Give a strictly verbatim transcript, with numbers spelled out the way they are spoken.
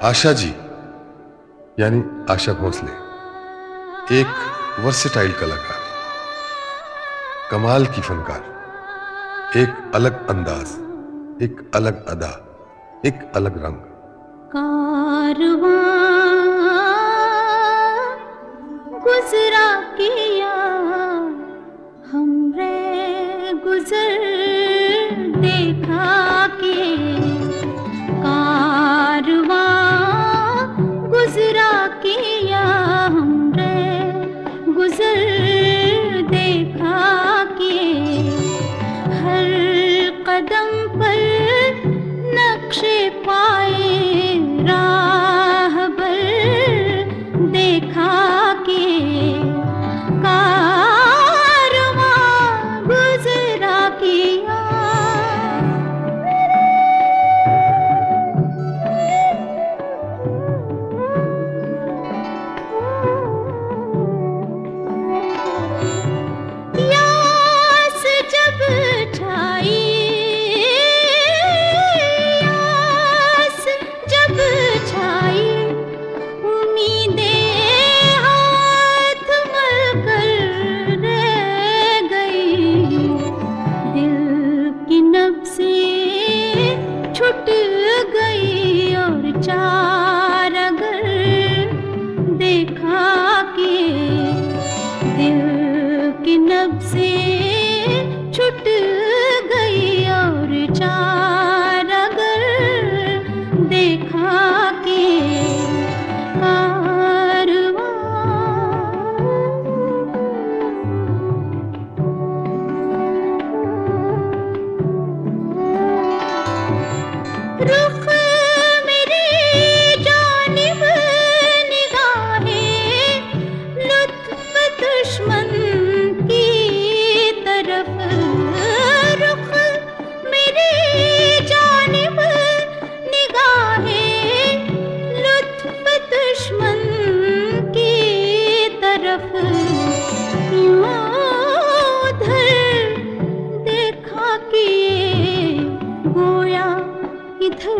आशा जी यानी आशा भोसले एक वर्सेटाइल कलाकार, कमाल की फनकार, एक अलग अंदाज, एक अलग अदा, एक अलग रंग। कारवां गुजरा किया हमरे गुजर देखा के, कारवां गुजरा किया हमरे गुजर देखा के, हर कदम पर नक्शे पाए राहबर देखा के, कारवां गुजरा किया। यास जब छाई, यास जब छाई, उम्मीदें हाथ मलकर रह गई, दिल की नब्ज़ें छूट गई और चार अगर देखा के, दिल की नब्ज़ें छूट गई और चार अगर देखा के, कारवां रुख मेरी जानिब निगाहें लुत्फ दुश्मन की तरफ, रुख मेरी जानिब निगाहें लुत्फ दुश्मन की तरफ, यूं उधर देखा किए गोया इधर